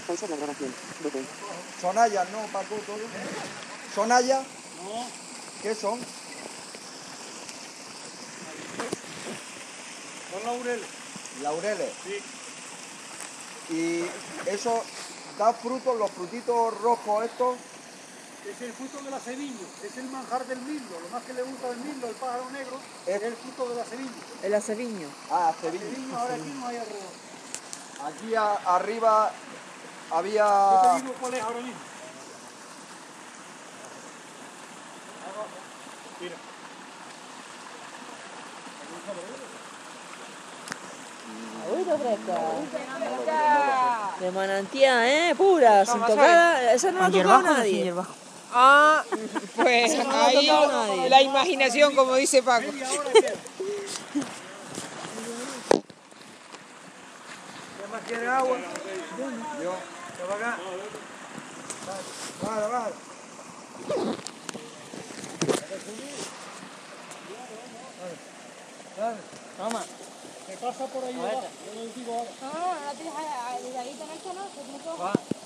Pausar la grabación. Botón. Son hayas, ¿no, Paco? ¿Todo? ¿Son hayas? No. ¿Qué son? Son laureles. Laureles. Sí. Y eso da frutos, los frutitos rojos estos. Es el fruto de la sevilla, es el manjar del mirlo. Lo más que le gusta del mirlo, el pájaro negro, es el fruto de la sevilla. El aceviño. Ah, El ceviño. aceviño ahora aquí no hay alrededor. Aquí arriba Yo había... te digo cuál es ahora mismo. Mira. Agüita fresca. De manantial, pura, sin tocada. Esa no la ha tocado nadie. Ah, pues Eso no lo ha ahí tocado nadie. la imaginación, como dice Paco. Media hora queda. ¿Qué más quiere agua? Yo. ¿Qué va acá? Vale, vale. Dale. Toma. Se pasa por ahí abajo. Yo lo digo ahora. No, no la tienes ahí, no, que tiene que bajar. Va.